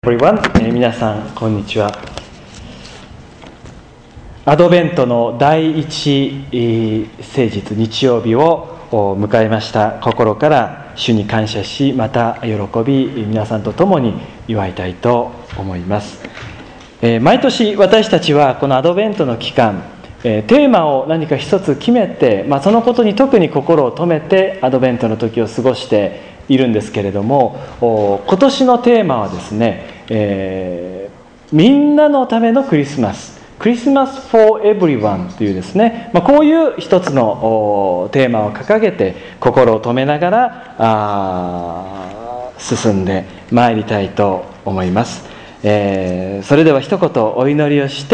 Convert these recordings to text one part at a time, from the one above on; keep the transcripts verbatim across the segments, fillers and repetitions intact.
Everyone、えー、皆さんこんにちは。アドベントの第一、えー、聖日日曜日を迎えました。心から主に感謝し、また喜び皆さんと共に祝いたいと思います。えー、毎年私たちはこのアドベントの期間、えー、テーマを何か一つ決めて、まあ、そのことに特に心を留めてアドベントの時を過ごしているんですけれども、今年のテーマはですね、えー、みんなのためのクリスマス、クリスマス for everyone というですね、まあ、こういう一つのテーマを掲げて心を留めながらあ進んでまいりたいと思います。えー、それでは一言お祈りをして、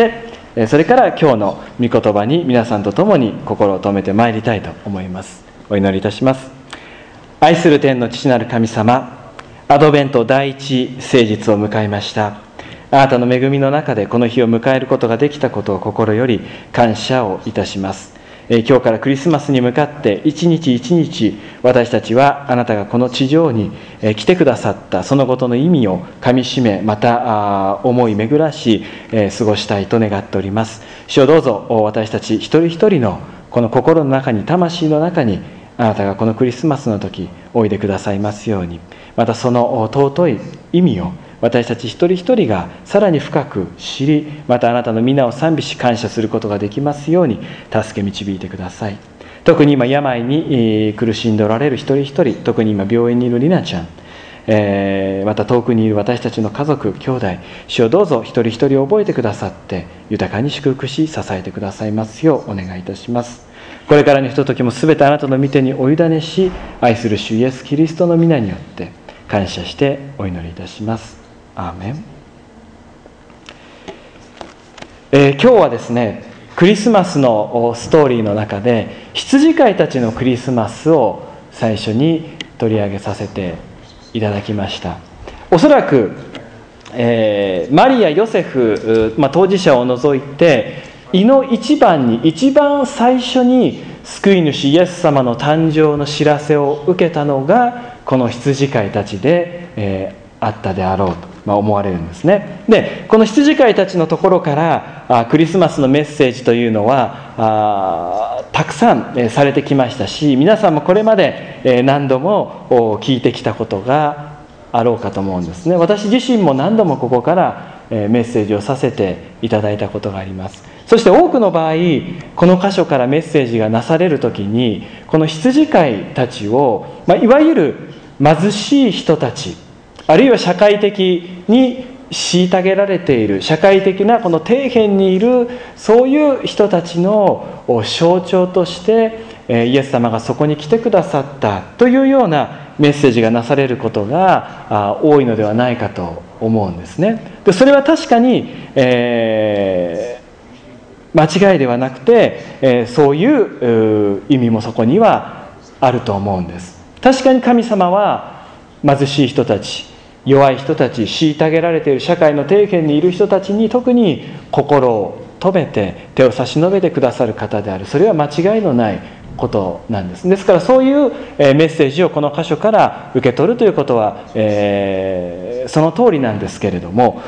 それから今日の御言葉に皆さんと共に心を留めてまいりたいと思います。お祈りいたします。愛する天の父なる神様、アドベント第一聖日を迎えました。あなたの恵みの中でこの日を迎えることができたことを心より感謝をいたします。え今日からクリスマスに向かって一日一日、私たちはあなたがこの地上に来てくださったそのことの意味をかみしめ、また思い巡らし過ごしたいと願っております。主をどうぞ私たち一人一人のこの心の中に、魂の中にあなたがこのクリスマスの時おいでくださいますように、またその尊い意味を私たち一人一人がさらに深く知り、またあなたの皆を賛美し感謝することができますように助け導いてください。特に今病に苦しんでおられる一人一人、特に今病院にいるリナちゃん、えー、また遠くにいる私たちの家族兄弟、主をどうぞ一人一人覚えてくださって豊かに祝福し支えてくださいますようお願いいたします。これからのひとときもすべてあなたの御手にお委ねし、愛する主イエスキリストの皆によって感謝してお祈りいたします。アーメン。えー、今日はですね、クリスマスのストーリーの中で羊飼いたちのクリスマスを最初に取り上げさせていただきました。おそらく、えー、マリア・ヨセフ、まあ、当事者を除いて胃の一番に一番最初に救い主イエス様の誕生の知らせを受けたのがこの羊飼いたちで、えー、あったであろうと、まあ、思われるんですね。で、この羊飼いたちのところからあクリスマスのメッセージというのはあたくさん、えー、されてきましたし、皆さんもこれまで、えー、何度も聞いてきたことがあろうかと思うんですね。私自身も何度もここから、えー、メッセージをさせていただいたことがあります。そして多くの場合、この箇所からメッセージがなされるときに、この羊飼いたちを、まあ、いわゆる貧しい人たち、あるいは社会的に虐げられている、社会的なこの底辺にいる、そういう人たちの象徴として、イエス様がそこに来てくださったというようなメッセージがなされることが多いのではないかと思うんですね。で、それは確かに、えー間違いではなくて、えー、そういう意味もそこにはあると思うんです。確かに神様は貧しい人たち、弱い人たち、虐げられている社会の底辺にいる人たちに特に心を留めて手を差し伸べてくださる方である。それは間違いのないことなんです。ですからそういうメッセージをこの箇所から受け取るということは、えー、その通りなんですけれども、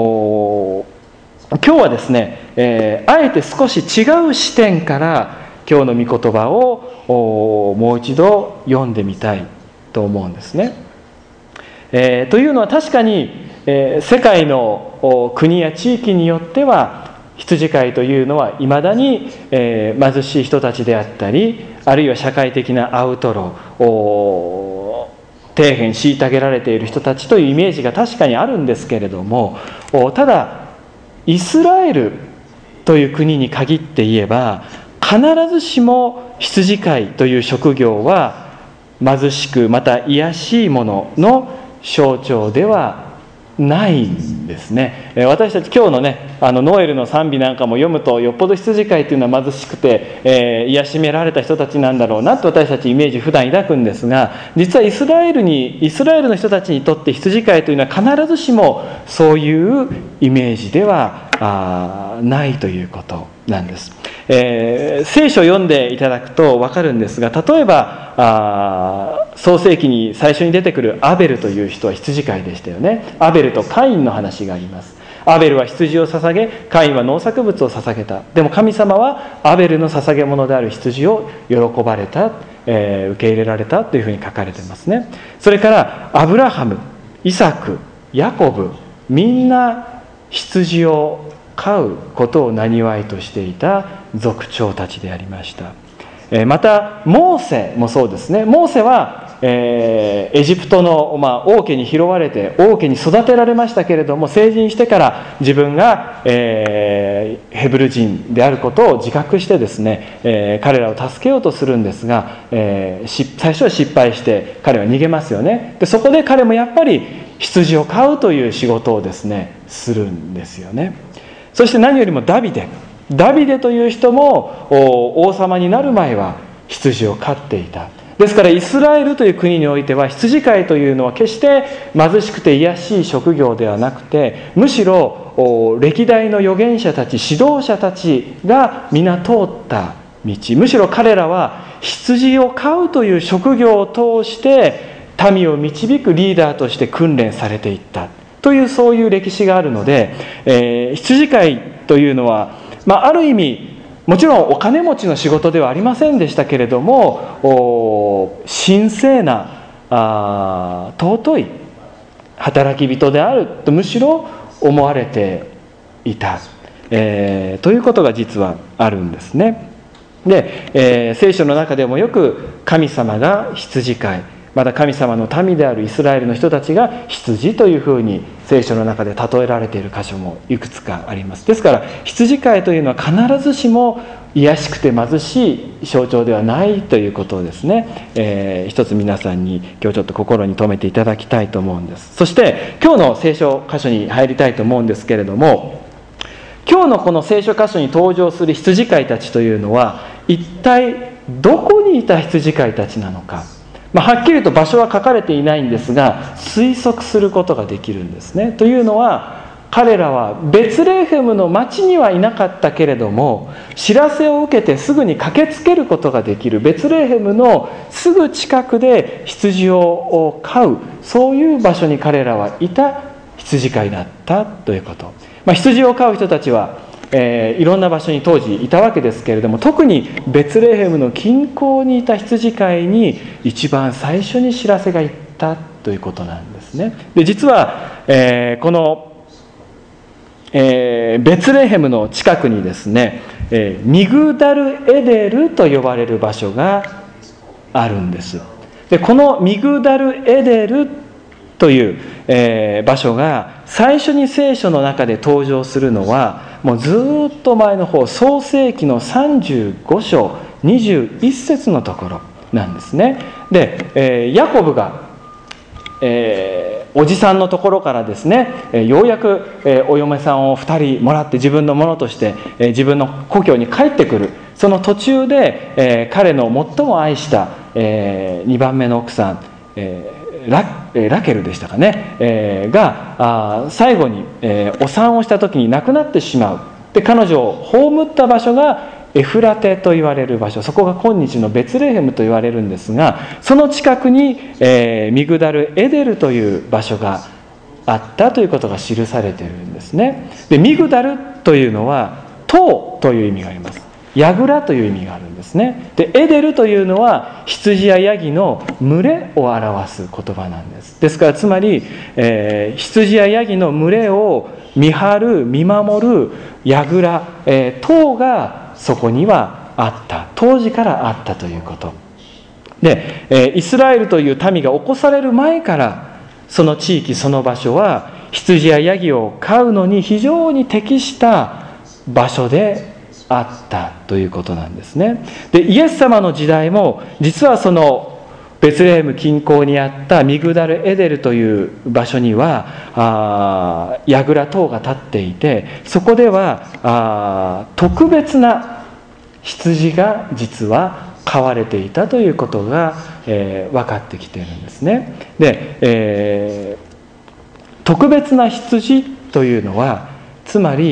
今日はですね、えー、あえて少し違う視点から今日の御言葉をもう一度読んでみたいと思うんですね。えー、というのは確かに、えー、世界の国や地域によっては羊飼いというのはいまだに、えー、貧しい人たちであったり、あるいは社会的なアウトロー、底辺虐げられている人たちというイメージが確かにあるんですけれども、ただイスラエルという国に限って言えば、必ずしも羊飼いという職業は貧しくまた卑しいものの象徴ではないんですね。私たち今日のね、あのノエルの賛美なんかも読むと、よっぽど羊飼いというのは貧しくて、えー、癒しめられた人たちなんだろうなと私たちイメージ普段抱くんですが、実はイスラエルにイスラエルの人たちにとって羊飼いというのは必ずしもそういうイメージではあないということなんです。えー、聖書を読んでいただくと分かるんですが、例えばあ創世記に最初に出てくるアベルという人は羊飼いでしたよね。アベルとカインの話があります。アベルは羊を捧げ、カインは農作物を捧げた。でも神様はアベルの捧げ物である羊を喜ばれた、えー、受け入れられたというふうに書かれていますね。それからアブラハム、イサク、ヤコブ、みんな羊を飼うことを生業としていた族長たちでありました。またモーセもそうですね。モーセは、えー、エジプトの、まあ、王家に拾われて王家に育てられましたけれども、成人してから自分が、えー、ヘブル人であることを自覚してですね、えー、彼らを助けようとするんですが、えー、最初は失敗して彼は逃げますよね。でそこで彼もやっぱり羊を飼うという仕事をですねするんですよね。そして何よりもダビデダビデという人も王様になる前は羊を飼っていた。ですからイスラエルという国においては羊飼いというのは決して貧しくて卑しい職業ではなくて、むしろ歴代の預言者たち、指導者たちが皆通った道、むしろ彼らは羊を飼うという職業を通して民を導くリーダーとして訓練されていったという、そういう歴史があるので、えー、羊飼いというのは、まあ、ある意味もちろんお金持ちの仕事ではありませんでしたけれども、神聖なあ尊い働き人であるとむしろ思われていた、えー、ということが実はあるんですね。で、えー、聖書の中でもよく神様が羊飼い、また神様の民であるイスラエルの人たちが羊というふうに聖書の中で例えられている箇所もいくつかあります。ですから羊飼いというのは必ずしも卑しくて貧しい象徴ではないということをですね、えー、一つ皆さんに今日ちょっと心に留めていただきたいと思うんです。そして今日の聖書箇所に入りたいと思うんですけれども、今日のこの聖書箇所に登場する羊飼いたちというのは一体どこにいた羊飼いたちなのか、まあ、はっきりと場所は書かれていないんですが推測することができるんですね。というのは彼らはベツレヘムの町にはいなかったけれども、知らせを受けてすぐに駆けつけることができるベツレヘムのすぐ近くで羊を飼う、そういう場所に彼らはいた羊飼いだったということ、まあ、羊を飼う人たちはえー、いろんな場所に当時いたわけですけれども、特にベツレヘムの近郊にいた羊飼いに一番最初に知らせが行ったということなんですね。で実は、えー、この、えー、ベツレヘムの近くにですね、えー、ミグダルエデルと呼ばれる場所があるんです。でこのミグダルエデルという、えー、場所が最初に聖書の中で登場するのはもうずっと前の方、創世記のさんじゅうご章にじゅういち節のところなんですね。で、えー、ヤコブが、えー、おじさんのところからですね、えー、ようやく、えー、お嫁さんをふたりもらって自分のものとして、えー、自分の故郷に帰ってくるその途中で、えー、彼の最も愛した、えー、にばんめの奥さん、えーラ, ラケルでしたかね、えー、があ最後に、えー、お産をした時に亡くなってしまう。で彼女を葬った場所がエフラテと言われる場所、そこが今日のベツレヘムと言われるんですが、その近くに、えー、ミグダルエデルという場所があったということが記されているんですね。でミグダルというのは塔という意味があります。櫓という意味があるんですね。でエデルというのは羊やヤギの群れを表す言葉なんです。ですからつまり、えー、羊やヤギの群れを見張る見守る櫓、えー、塔がそこにはあった、当時からあったということで、えー、イスラエルという民が起こされる前からその地域その場所は羊やヤギを飼うのに非常に適した場所であったということなんですね。でイエス様の時代も実はそのベツレヘム近郊にあったミグダルエデルという場所にはあ櫓塔が立っていて、そこではあ特別な羊が実は飼われていたということが、えー、分かってきているんですね。で、えー、特別な羊というのはつまり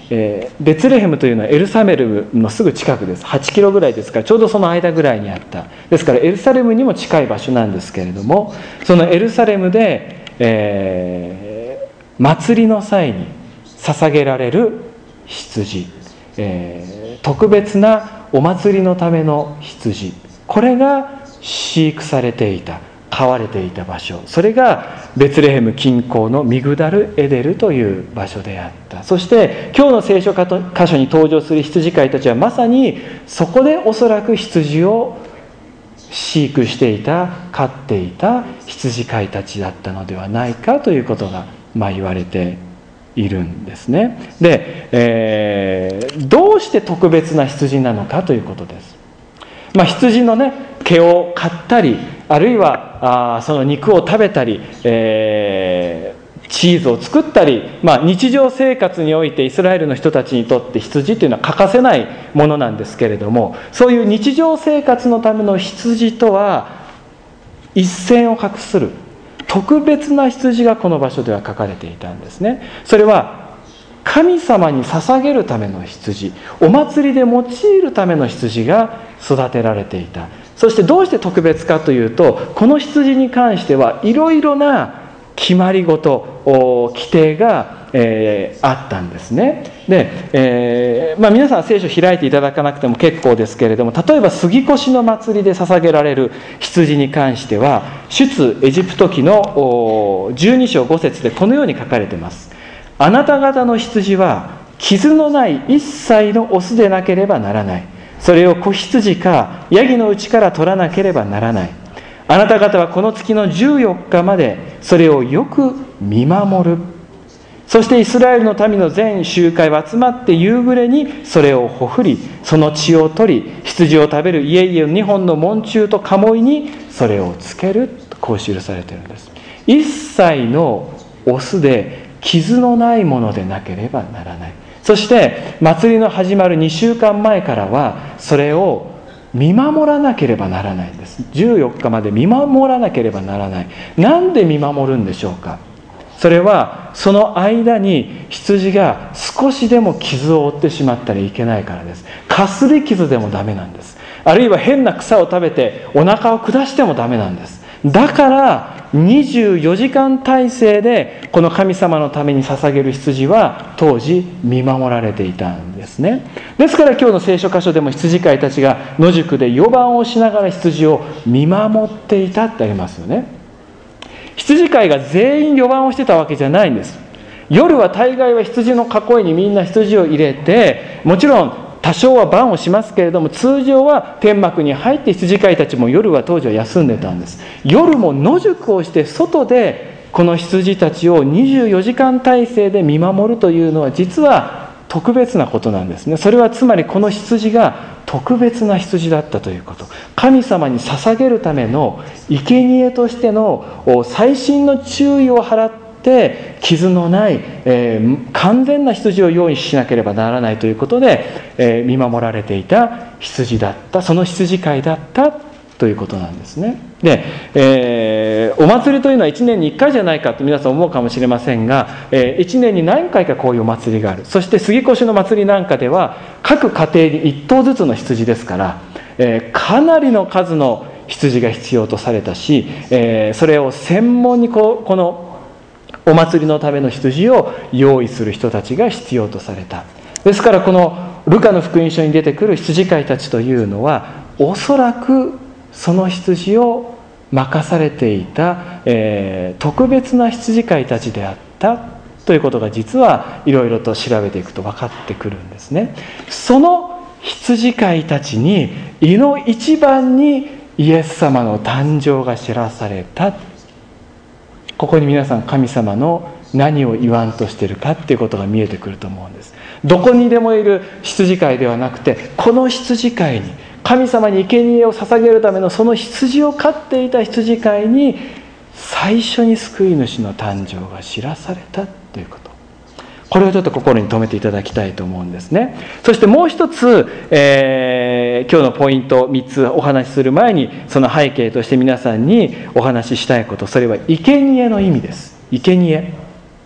えー、ベツレヘムというのはエルサレムのすぐ近くです。はちキロぐらいですから、ちょうどその間ぐらいにあった。ですからエルサレムにも近い場所なんですけれども、そのエルサレムで、えー、祭りの際に捧げられる羊、えー、特別なお祭りのための羊、これが飼育されていた、飼われていた場所、それがベツレヘム近郊のミグダルエデルという場所であった。そして今日の聖書箇所に登場する羊飼いたちはまさにそこでおそらく羊を飼育していた、飼っていた羊飼いたちだったのではないかということが、まあ、言われているんですね。で、えー、どうして特別な羊なのかということです。まあ、羊のね、毛を刈ったり、あるいはあその肉を食べたり、えー、チーズを作ったり、まあ、日常生活においてイスラエルの人たちにとって羊というのは欠かせないものなんですけれども、そういう日常生活のための羊とは一線を画する特別な羊がこの場所では書かれていたんですね。それは神様に捧げるための羊、お祭りで用いるための羊が育てられていた。そしてどうして特別かというと、この羊に関してはいろいろな決まり事、規定が、えー、あったんですね。で、えーまあ、皆さん聖書開いていただかなくても結構ですけれども、例えば杉越の祭りで捧げられる羊に関しては、出エジプト記のじゅうに章ご節でこのように書かれています。あなた方の羊は傷のない一切のオスでなければならない。それを子羊かヤギのうちから取らなければならない。あなた方はこの月のじゅうよっかまでそれをよく見守る。そしてイスラエルの民の全集会は集まって夕暮れにそれをほふり、その血を取り、羊を食べる家々のにほんの門柱と鴨居にそれをつけると、こう記されているんです。一切のオスで傷のないものでなければならない。そして祭りの始まるにしゅうかんまえからはそれを見守らなければならないんです。じゅうよっかまで見守らなければならない。なんで見守るんでしょうか。それはその間に羊が少しでも傷を負ってしまったらいけないからです。かすり傷でもダメなんです。あるいは変な草を食べてお腹を下してもダメなんです。だからにじゅうよじかん体制でこの神様のために捧げる羊は当時見守られていたんですね。ですから今日の聖書箇所でも羊飼いたちが野宿で予番をしながら羊を見守っていたってありますよね。羊飼いが全員予番をしてたわけじゃないんです。夜は大概は羊の囲いにみんな羊を入れて、もちろん多少は番をしますけれども、通常は天幕に入って羊飼いたちも夜は当時は休んでたんです。夜も野宿をして外でこの羊たちをにじゅうよじかん体制で見守るというのは実は特別なことなんですね。それはつまりこの羊が特別な羊だったということ、神様に捧げるための生贄としての細心の注意を払って傷のない、えー、完全な羊を用意しなければならないということで、えー、見守られていた羊だった、その羊飼いだったということなんですね。で、えー、お祭りというのはいちねんにいっかいじゃないかと皆さん思うかもしれませんが、えー、いちねんに何回かこういうお祭りがある。そして杉越の祭りなんかでは各家庭にいっ頭ずつの羊ですから、えー、かなりの数の羊が必要とされたし、えー、それを専門にこうこのお祭りのための羊を用意する人たちが必要とされた。ですからこのルカの福音書に出てくる羊飼いたちというのはおそらくその羊を任されていた、えー、特別な羊飼いたちであったということが実はいろいろと調べていくと分かってくるんですね。その羊飼いたちにいの一番にイエス様の誕生が知らされた。ここに皆さん神様の何を言わんとしているかっていうことが見えてくると思うんです。どこにでもいる羊飼いではなくて、この羊飼いに神様に生贄を捧げるためのその羊を飼っていた羊飼いに最初に救い主の誕生が知らされたということ、これをちょっと心に留めていただきたいと思うんですね。そしてもう一つ、えー、今日のポイントみっつお話しする前にその背景として皆さんにお話ししたいこと、それは生贄の意味です。生贄、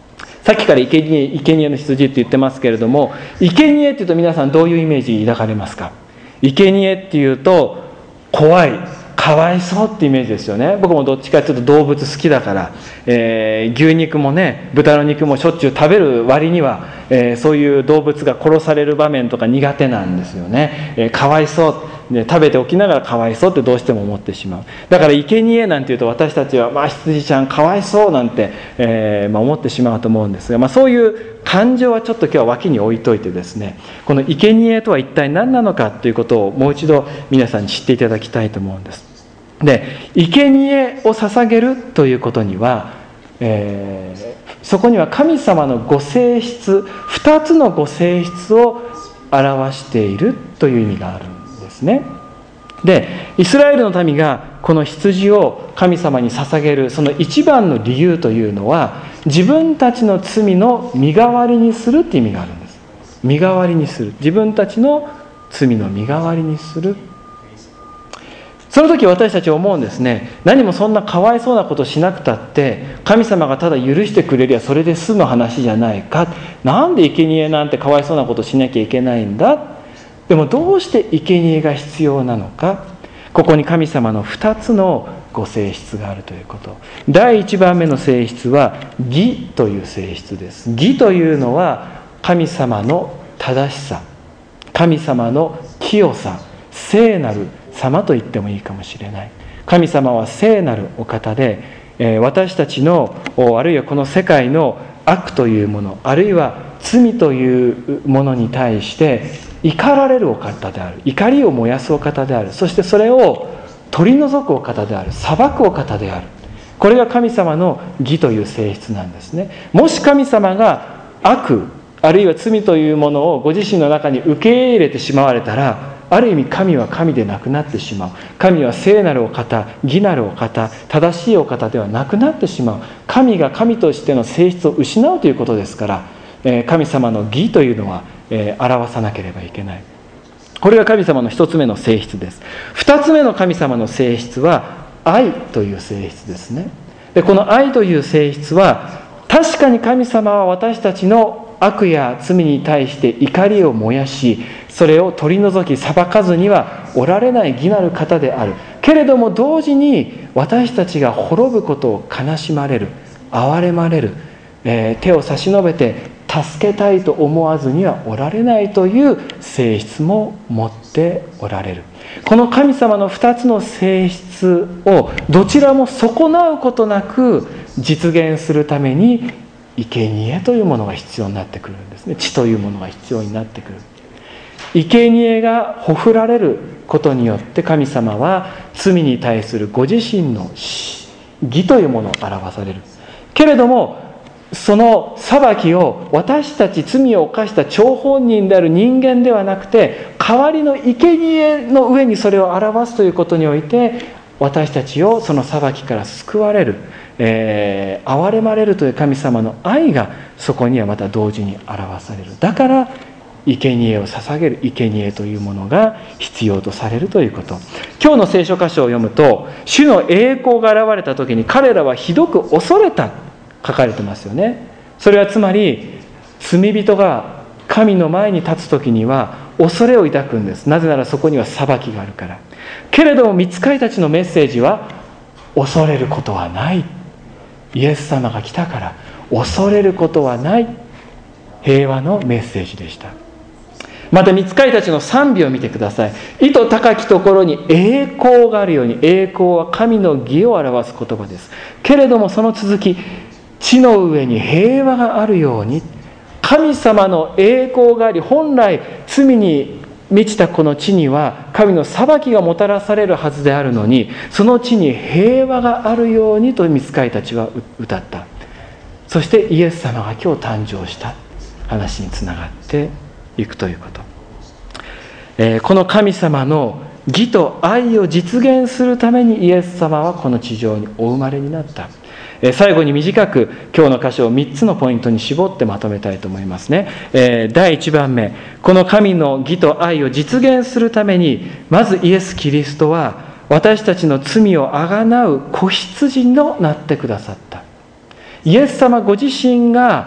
さっきから生贄、生贄の羊って言ってますけれども、生贄っていうと皆さんどういうイメージ抱かれますか？生贄っていうと怖い、かわいそうってイメージですよね。僕もどっちかというと動物好きだから、えー、牛肉もね、豚の肉もしょっちゅう食べる割には、えー、そういう動物が殺される場面とか苦手なんですよね。えー、かわいそうで、食べておきながらかわいそうってどうしても思ってしまう。だから生贄なんていうと私たちは、まあ、羊ちゃんかわいそうなんて、えーまあ、思ってしまうと思うんですが、まあ、そういう感情はちょっと今日は脇に置いといてですね、この生贄とは一体何なのかということをもう一度皆さんに知っていただきたいと思うんです。で、生贄を捧げるということには、えー、そこには神様のご性質、ふたつのご性質を表しているという意味があるんですね。で、イスラエルの民がこの羊を神様に捧げるその一番の理由というのは、自分たちの罪の身代わりにするという意味があるんです。身代わりにする、自分たちの罪の身代わりにする。その時私たちは思うんですね。何もそんなかわいそうなことしなくたって神様がただ許してくれりゃそれで済む話じゃないか。なんで生贄なんてかわいそうなことしなきゃいけないんだ。でもどうして生贄が必要なのか。ここに神様のふたつのご性質があるということ。だいいちばんめの性質は義という性質です。義というのは神様の正しさ、神様の清さ、聖なる様と言ってもいいかもしれない。神様は聖なるお方で、えー、私たちのあるいはこの世界の悪というもの、あるいは罪というものに対して怒られるお方である、怒りを燃やすお方である、そしてそれを取り除くお方である、裁くお方である。これが神様の義という性質なんですね。もし神様が悪あるいは罪というものをご自身の中に受け入れてしまわれたら、ある意味神は神でなくなってしまう。神は聖なるお方、義なるお方、正しいお方ではなくなってしまう。神が神としての性質を失うということですから、えー、神様の義というのは、えー、表さなければいけない。これが神様の一つ目の性質です。二つ目の神様の性質は愛という性質ですね。で、この愛という性質は、確かに神様は私たちの悪や罪に対して怒りを燃やし、それを取り除き裁かずにはおられない義なる方である。けれども同時に私たちが滅ぶことを悲しまれる、憐れまれる、えー、手を差し伸べて助けたいと思わずにはおられないという性質も持っておられる。この神様の二つの性質をどちらも損なうことなく実現するために生贄というものが必要になってくるんですね。血というものが必要になってくる。生贄がほふられることによって神様は罪に対するご自身の義というものを表される。けれどもその裁きを私たち罪を犯した張本人である人間ではなくて、代わりの生贄の上にそれを表すということにおいて、私たちをその裁きから救われる、えー、憐れまれるという神様の愛がそこにはまた同時に表される。だから生贄を捧げる生贄というものが必要とされるということ。今日の聖書箇所を読むと、主の栄光が現れた時に彼らはひどく恐れた、書かれてますよね。それはつまり罪人が神の前に立つ時には恐れを抱くんです。なぜならそこには裁きがあるから。けれども御使いたちのメッセージは、恐れることはない、イエス様が来たから恐れることはない、平和のメッセージでした。また御使いたちの賛美を見てください。意図高きところに栄光があるように、栄光は神の義を表す言葉です。けれどもその続き、地の上に平和があるように、神様の栄光があり、本来罪に満ちたこの地には神の裁きがもたらされるはずであるのに、その地に平和があるようにと御使いたちは歌った。そしてイエス様が今日誕生した話につながっていくということ、えー、この神様の義と愛を実現するためにイエス様はこの地上にお生まれになった。最後に短く今日の箇所をみっつのポイントに絞ってまとめたいと思いますね。だいいちばんめ、この神の義と愛を実現するために、まずイエス・キリストは私たちの罪をあがなう子羊となってくださった。イエス様ご自身が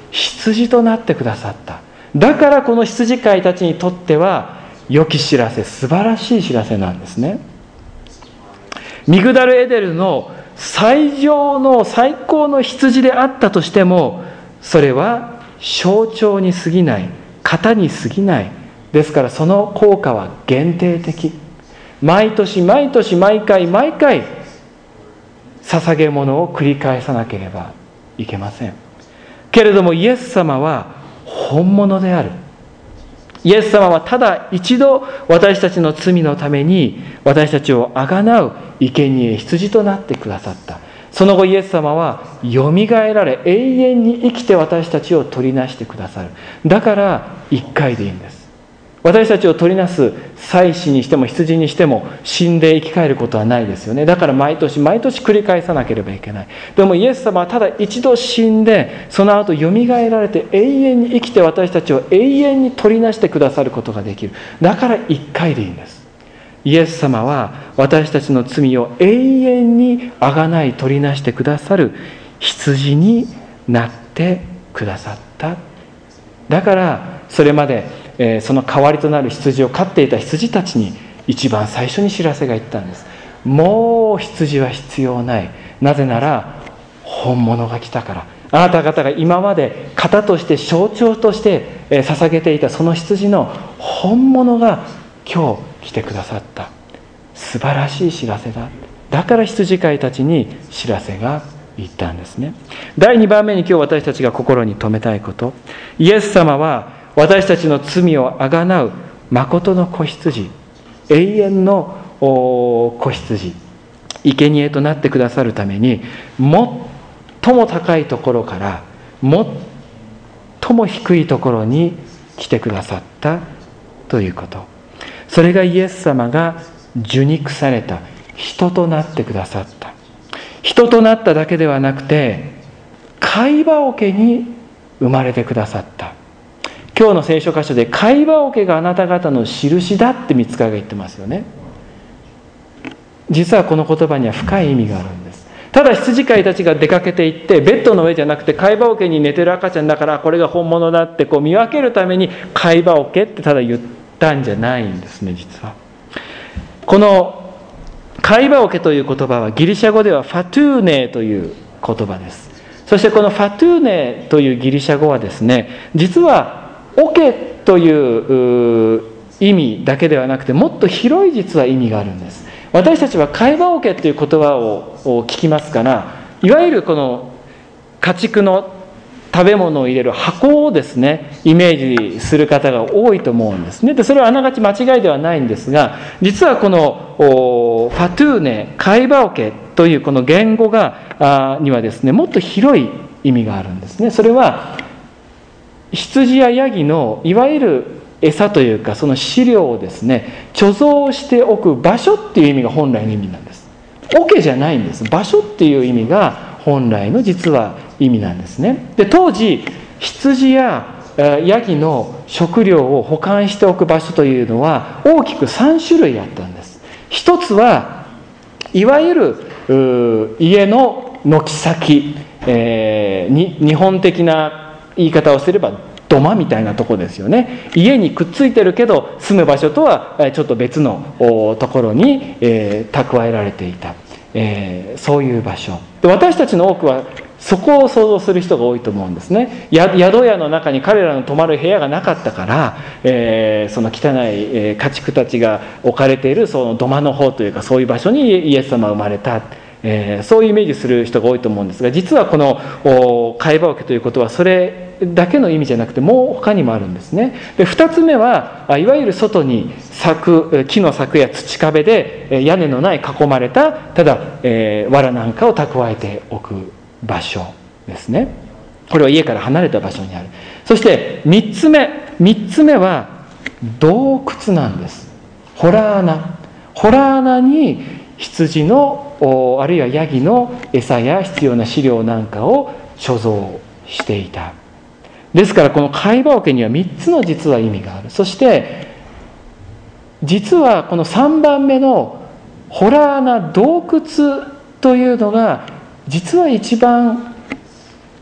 羊となってくださった。だからこの羊飼いたちにとっては良き知らせ、素晴らしい知らせなんですね。ミグダルエデルの最上の最高の羊であったとしても、それは象徴に過ぎない、型に過ぎない。ですからその効果は限定的。毎年毎年毎回毎回捧げ物を繰り返さなければいけません。けれどもイエス様は本物である。イエス様はただ一度私たちの罪のために私たちをあがなう生贄羊となってくださった。その後イエス様はよみがえられ、永遠に生きて私たちを取りなしてくださる。だから一回でいいんです。私たちを取りなす祭司にしても羊にしても死んで生き返ることはないですよね。だから毎年毎年繰り返さなければいけない。でもイエス様はただ一度死んで、その後よみがえられて永遠に生きて私たちを永遠に取りなしてくださることができる。だから一回でいいんです。イエス様は私たちの罪を永遠にあがない取りなしてくださる羊になってくださった。だからそれまでその代わりとなる羊を飼っていた羊たちに一番最初に知らせが言ったんです。もう羊は必要ない。なぜなら本物が来たから。あなた方が今まで型として象徴として捧げていたその羊の本物が今日来てくださった。素晴らしい知らせだ。だから羊飼いたちに知らせが言ったんですね。だいにばんめに今日私たちが心に留めたいこと、イエス様は私たちの罪をあがなう誠の子羊、永遠の子羊、生贄となってくださるために、最も高いところから最も低いところに来てくださったということ。それがイエス様が受肉された、人となってくださった。人となっただけではなくて、貝羽桶に生まれてくださった。今日の聖書箇所で貝羽桶があなた方の印だって御使いが言ってますよね。実はこの言葉には深い意味があるんです。ただ羊飼いたちが出かけていってベッドの上じゃなくて貝羽桶に寝てる赤ちゃんだからこれが本物だってこう見分けるために貝羽桶ってただ言ったんじゃないんですね。実はこの貝羽桶という言葉はギリシャ語ではファトゥーネという言葉です。そしてこのファトゥーネというギリシャ語はですね、実は桶という意味だけではなくてもっと広い実は意味があるんです。私たちは貝羽桶という言葉を聞きますから、いわゆるこの家畜の食べ物を入れる箱をですねイメージする方が多いと思うんですね。でそれはあながち間違いではないんですが、実はこのファトゥーネ、貝羽桶というこの言語がにはですねもっと広い意味があるんですね。それは羊やヤギのいわゆる餌というかその飼料をですね貯蔵しておく場所っていう意味が本来の意味なんです。桶じゃないんです。場所っていう意味が本来の実は意味なんですね。で当時羊やヤギの食料を保管しておく場所というのは大きくさん種類あったんです。一つはいわゆる家の軒先、えー、に日本的な言い方をすれば土間みたいなところですよね。家にくっついてるけど住む場所とはちょっと別のところに、えー、蓄えられていた、えー、そういう場所で、私たちの多くはそこを想像する人が多いと思うんですね。や宿屋の中に彼らの泊まる部屋がなかったから、えー、その汚い、えー、家畜たちが置かれているその土間の方というかそういう場所にイエス様が生まれた、えー、そういうイメージする人が多いと思うんですが、実はこの貝羽桶ということはそれだけの意味じゃなくてもう他にもあるんですね。でふたつめはいわゆる外に咲く木の柵や土壁で屋根のない囲まれたただ、えー、藁なんかを蓄えておく場所ですね。これは家から離れた場所にある。そしてみっつめみっつめは洞窟なんです。洞穴洞穴に羊のあるいはヤギの餌や必要な飼料なんかを貯蔵していた。ですからこの貝羽桶にはみっつの実は意味がある。そして実はこのさんばんめの洞穴洞窟というのが実は一番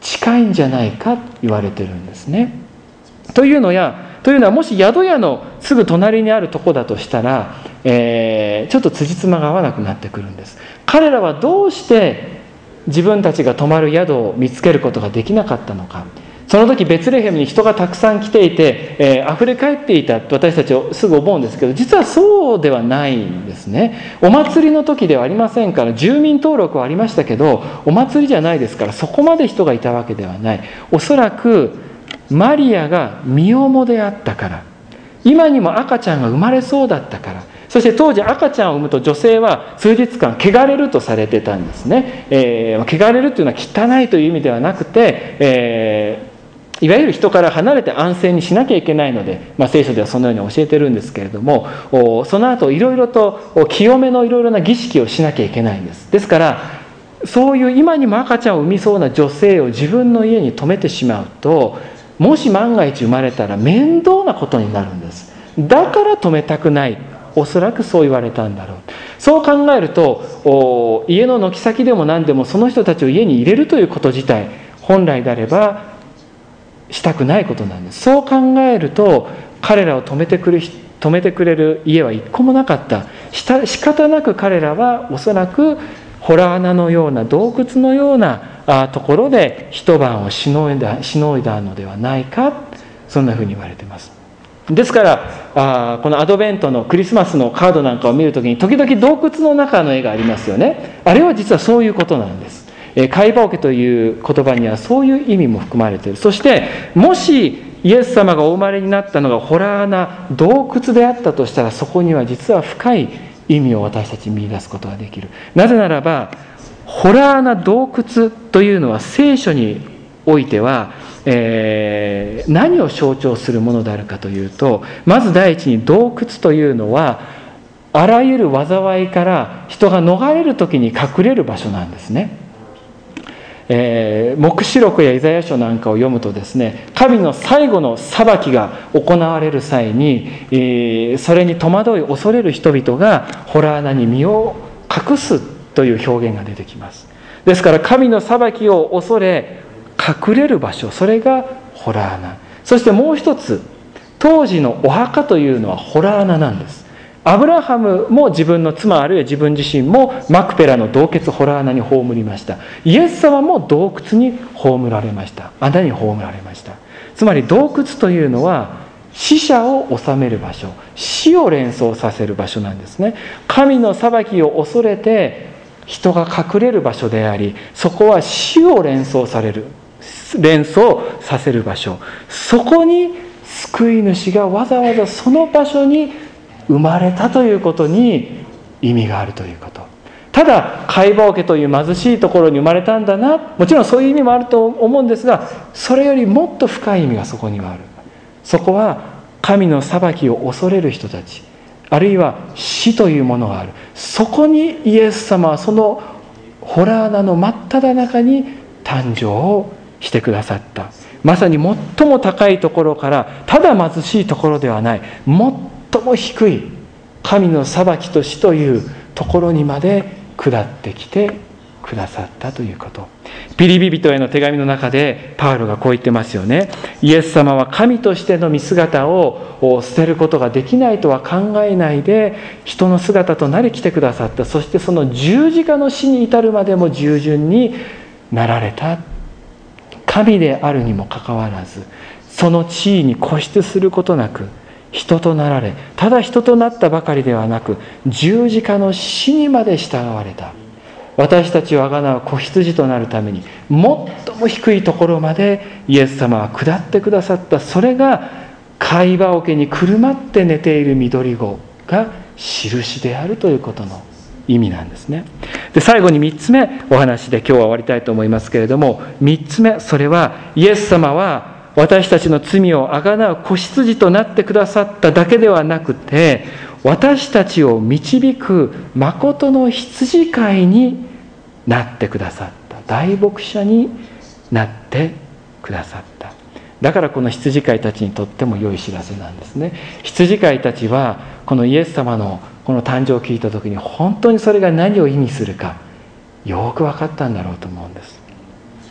近いんじゃないかと言われてるんですね。というのやというのはもし宿屋のすぐ隣にあるとこだとしたら、えー、ちょっと辻褄が合わなくなってくるんです。彼らはどうして自分たちが泊まる宿を見つけることができなかったのか。その時ベツレヘムに人がたくさん来ていて、えー、溢れ返っていたと私たちはすぐ思うんですけど、実はそうではないんですね。お祭りの時ではありませんから、住民登録はありましたけどお祭りじゃないですから、そこまで人がいたわけではない。おそらくマリアが身重であったから、今にも赤ちゃんが生まれそうだったから、そして当時赤ちゃんを産むと女性は数日間汚れるとされてたんですね。えー、汚れるというのは汚いという意味ではなくて、えーいわゆる人から離れて安静にしなきゃいけないので、まあ、聖書ではそのように教えてるんですけれども、その後いろいろと清めのいろいろな儀式をしなきゃいけないんです。ですからそういう今にも赤ちゃんを産みそうな女性を自分の家に泊めてしまうと、もし万が一生まれたら面倒なことになるんです。だから泊めたくない、おそらくそう言われたんだろう。そう考えると、家の軒先でも何でもその人たちを家に入れるということ自体、本来であればしたくないことなんです。そう考えると彼らを止めてくる止めてくれる家は一個もなかった。した仕方なく彼らはおそらく洞穴のような洞窟のようなところで一晩をしのいだ、しのいだのではないか、そんなふうに言われています。ですからあこのアドベントのクリスマスのカードなんかを見るときに時々洞窟の中の絵がありますよね。あれは実はそういうことなんです。貝羽桶という言葉にはそういう意味も含まれている。そしてもしイエス様がお生まれになったのが洞穴、洞窟であったとしたら、そこには実は深い意味を私たち見出すことができる。なぜならば洞穴、洞窟というのは聖書においては、えー、何を象徴するものであるかというと、まず第一に洞窟というのはあらゆる災いから人が逃れる時に隠れる場所なんですね。えー、黙示録やイザヤ書なんかを読むとですね、神の最後の裁きが行われる際に、えー、それに戸惑い恐れる人々が洞穴に身を隠すという表現が出てきます。ですから神の裁きを恐れ隠れる場所、それが洞穴。そしてもう一つ、当時のお墓というのは洞穴なんです。アブラハムも自分の妻あるいは自分自身もマクペラの洞窟洞穴に葬りました。イエス様も洞窟に葬られました。穴に葬られました。つまり洞窟というのは死者を治める場所、死を連想させる場所なんですね。神の裁きを恐れて人が隠れる場所であり、そこは死を連想される連想させる場所、そこに救い主がわざわざその場所に生まれたということに意味があるということ。ただ貝羽桶という貧しいところに生まれたんだな、もちろんそういう意味もあると思うんですが、それよりもっと深い意味がそこにはある。そこは神の裁きを恐れる人たち、あるいは死というものがある。そこにイエス様はその洞穴の真っただ中に誕生をしてくださった。まさに最も高いところから、ただ貧しいところではない、最も低い神の裁きと死というところにまで下ってきてくださったということ。ピリピ人への手紙の中でパウロがこう言ってますよね。イエス様は神としての見姿を捨てることができないとは考えないで、人の姿となり来てくださった。そしてその十字架の死に至るまでも従順になられた。神であるにもかかわらず、その地位に固執することなく人となられ、ただ人となったばかりではなく、十字架の死にまで従われた。私たちをあがなう子羊となるために最も低いところまでイエス様は下ってくださった。それが貝羽桶にくるまって寝ている緑子が印であるということの意味なんですね。で、最後にみっつめお話で今日は終わりたいと思いますけれども、みっつめ、それはイエス様は私たちの罪をあがなう子羊となってくださっただけではなくて、私たちを導く誠の羊飼いになってくださった。大牧者になってくださった。だからこの羊飼いたちにとっても良い知らせなんですね。羊飼いたちはこのイエス様のこの誕生を聞いた時に本当にそれが何を意味するかよく分かったんだろうと思うんです。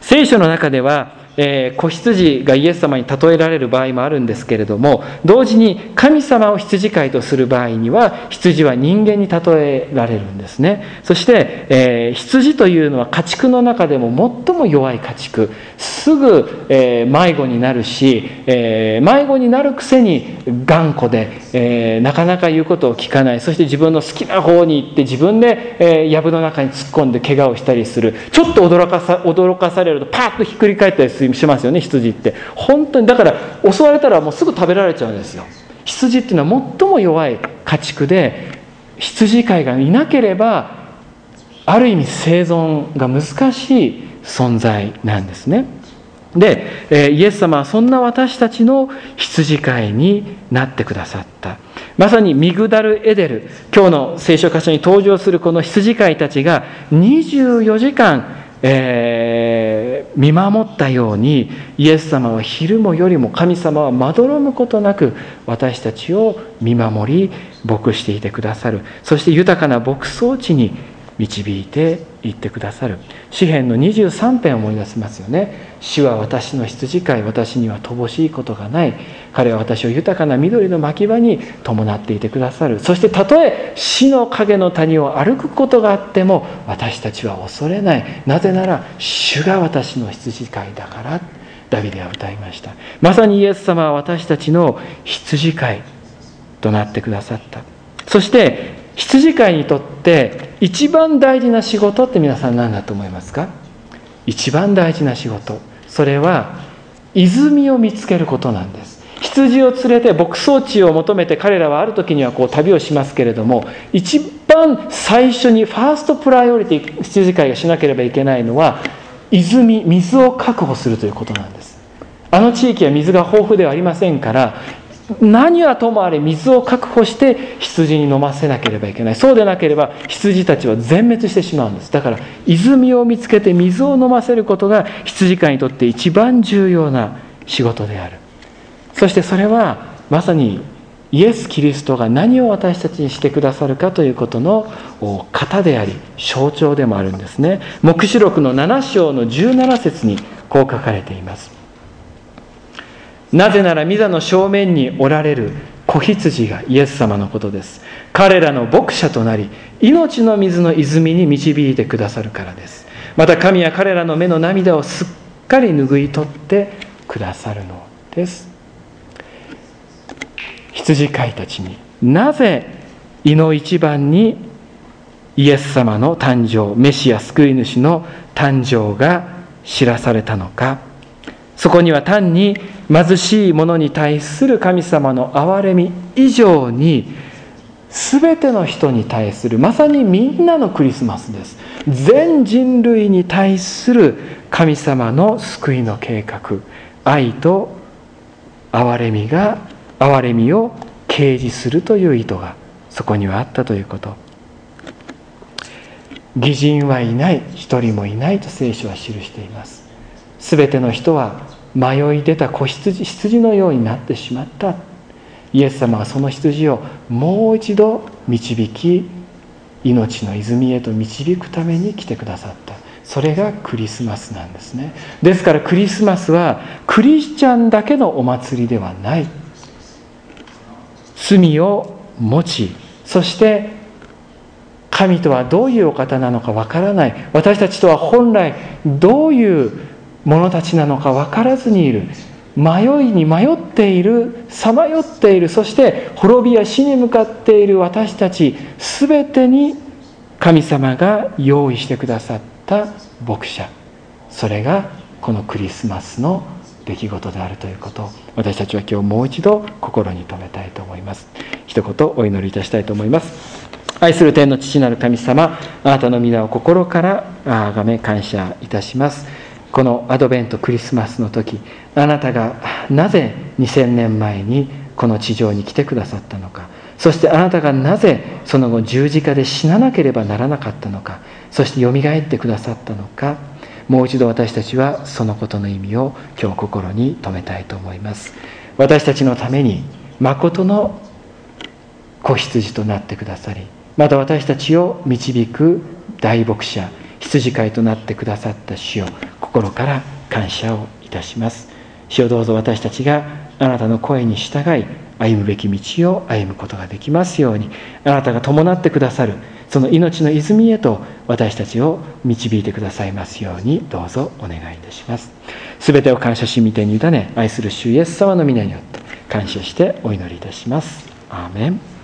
聖書の中では、えー、子羊がイエス様に例えられる場合もあるんですけれども、同時に神様を羊飼いとする場合には羊は人間に例えられるんですね。そして、えー、羊というのは家畜の中でも最も弱い家畜、すぐ、えー、迷子になるし、えー、迷子になるくせに頑固で、えー、なかなか言うことを聞かない。そして自分の好きな方に行って自分で、えー、藪の中に突っ込んで怪我をしたりする。ちょっと驚かさ、驚かされるとパーッとひっくり返ったりするしますよね、羊って。本当にだから襲われたらもうすぐ食べられちゃうんですよ。羊っていうのは最も弱い家畜で、羊飼いがいなければある意味生存が難しい存在なんですね。で、えー、イエス様はそんな私たちの羊飼いになってくださった。まさにミグダルエデル、今日の聖書箇所に登場するこの羊飼いたちがにじゅうよじかんえー、見守ったように、イエス様は昼も夜も、神様はまどろむことなく私たちを見守り牧していてくださる。そして豊かな牧草地に導いていってくださる。詩編のにじゅうさん編を思い出せますよね。主は私の羊飼い、私には乏しいことがない。彼は私を豊かな緑の牧場に伴っていてくださる。そしてたとえ死の影の谷を歩くことがあっても私たちは恐れない。なぜなら主が私の羊飼いだから、ダビデは歌いました。まさにイエス様は私たちの羊飼いとなってくださった。そして羊飼いにとって一番大事な仕事って皆さん何だと思いますか？一番大事な仕事、それは泉を見つけることなんです。羊を連れて牧草地を求めて彼らはある時にはこう旅をしますけれども、一番最初にファーストプライオリティ、羊飼いがしなければいけないのは泉、水を確保するということなんです。あの地域は水が豊富ではありませんから、何はともあれ水を確保して羊に飲ませなければいけない。そうでなければ羊たちは全滅してしまうんです。だから泉を見つけて水を飲ませることが羊飼いにとって一番重要な仕事である。そしてそれはまさにイエス・キリストが何を私たちにしてくださるかということの型であり象徴でもあるんですね。黙示録のなな章のじゅうなな節にこう書かれています。なぜなら御座の正面におられる子羊がイエス様のことです。彼らの牧者となり命の水の泉に導いてくださるからです。また神は彼らの目の涙をすっかり拭い取ってくださるのです。羊飼いたちになぜいの一番にイエス様の誕生、メシア救い主の誕生が知らされたのか。そこには単に貧しい者に対する神様の憐れみ以上に、全ての人に対する、まさにみんなのクリスマスです。全人類に対する神様の救いの計画、愛と憐れみが憐れみを掲示するという意図がそこにはあったということ。義人はいない、一人もいないと聖書は記しています。すべての人は迷い出た子羊、羊のようになってしまった。イエス様はその羊をもう一度導き、命の泉へと導くために来てくださった。それがクリスマスなんですね。ですからクリスマスはクリスチャンだけのお祭りではない。罪を持ち、そして神とはどういうお方なのかわからない、私たちとは本来どういう者たちなのか分からずにいる、迷いに迷っている、さまよっている、そして滅びや死に向かっている私たちすべてに神様が用意してくださった牧者、それがこのクリスマスの出来事であるということを、私たちは今日もう一度心に留めたいと思います。一言お祈りいたしたいと思います。愛する天の父なる神様、あなたの皆を心から崇め感謝いたします。このアドベントクリスマスの時、あなたがなぜにせんねんまえにこの地上に来てくださったのか、そしてあなたがなぜその後十字架で死ななければならなかったのか、そしてよみがえってくださったのか、もう一度私たちはそのことの意味を今日心に留めたいと思います。私たちのために誠の子羊となってくださり、また私たちを導く大牧者、羊飼いとなってくださった主よ、心心から感謝をいたします。主よ、どうぞ私たちがあなたの声に従い歩むべき道を歩むことができますように、あなたが伴ってくださるその命の泉へと私たちを導いてくださいますように、どうぞお願いいたします。すべてを感謝し、御手に委ね、愛する主イエス様の皆によって感謝してお祈りいたします。アーメン。